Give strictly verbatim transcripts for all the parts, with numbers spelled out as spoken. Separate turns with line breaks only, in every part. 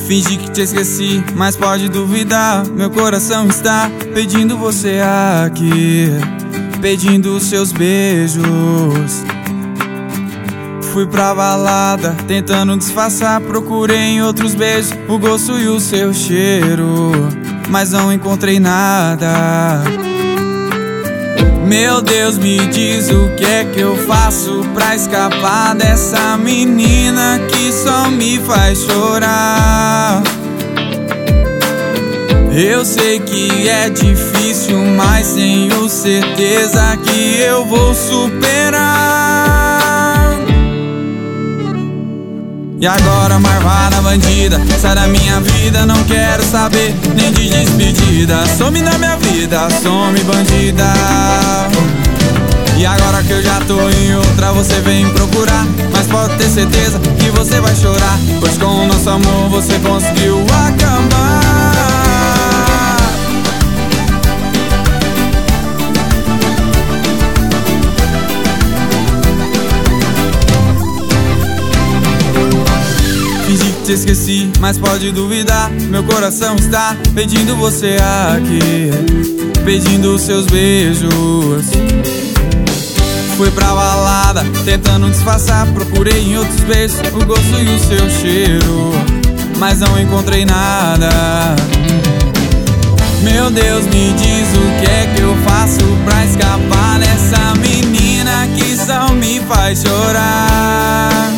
Fingi que te esqueci, mas pode duvidar. Meu coração está pedindo você aqui, pedindo os seus beijos. Fui pra balada, tentando disfarçar. Procurei em outros beijos o gosto e o seu cheiro, mas não encontrei nada. Meu Deus, me diz o que é que eu faço pra escapar dessa menina que só me faz chorar. Eu sei que é difícil, mas tenho certeza que eu vou superar. E agora, marvada bandida, sai da minha vida, não quero saber nem de despedida. Some da minha vida, some bandida. E agora que eu já tô em outra, você vem procurar, mas pode ter certeza que você vai chorar, pois com o nosso amor você conseguiu acabar. Fingi que te esqueci, mas pode duvidar. Meu coração está pedindo você aqui, pedindo os seus beijos. Fui pra balada, tentando disfarçar. Procurei em outros beijos o gosto e o seu cheiro, mas não encontrei nada. Meu Deus, me diz o que é que eu faço pra escapar dessa menina que só me faz chorar.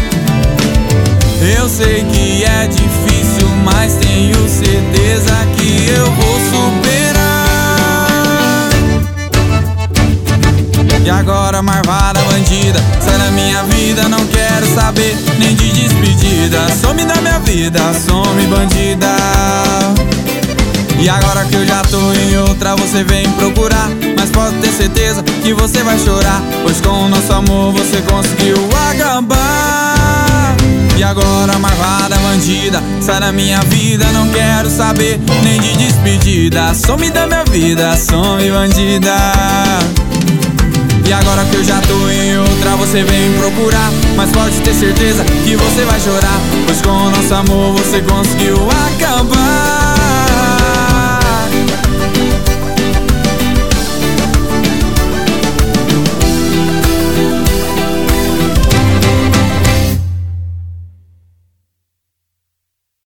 Eu sei que é difícil, mas tenho certeza que eu vou superar. E agora, marvada bandida, sai da minha vida, não quero saber nem de despedida. Some da minha vida, some bandida. E agora que eu já tô em outra, você vem procurar, mas pode ter certeza que você vai chorar, pois com o nosso amor você conseguiu acabar. E agora, marvada bandida, sai da minha vida, não quero saber nem de despedida. Some da minha vida, some bandida. E agora que eu já tô em outra, você vem procurar, mas pode ter certeza que você vai chorar, pois com o nosso amor você conseguiu acabar.